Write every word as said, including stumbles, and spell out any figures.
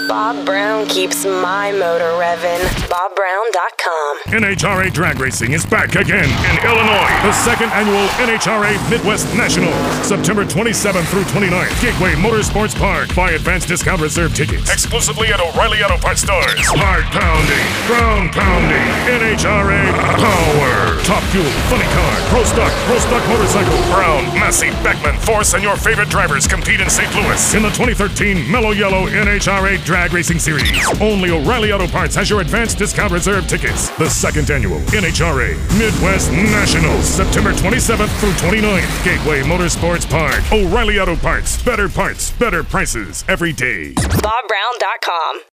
Bob Brown keeps my motor revving. Bob Brown dot com. N H R A Drag Racing is back again in Illinois. The second annual N H R A Midwest National, September twenty-seventh through twenty-ninth. Gateway Motorsports Park. Buy advanced discount reserve tickets exclusively at O'Reilly Auto Parts stores. Hard pounding, ground pounding, N H R A power. Top Fuel, Funny Car, Pro Stock, Pro Stock Motorcycle, Brown, Massey, Beckman, Force, and your favorite drivers compete in Saint Louis in the twenty thirteen Mellow Yellow N H R A Drag Racing Series. Only O'Reilly Auto Parts has your advanced discount reserve tickets. The second annual N H R A Midwest Nationals, September twenty-seventh through twenty-ninth. Gateway Motorsports Park. O'Reilly Auto Parts. Better parts, better prices every day. Bob Brown dot com.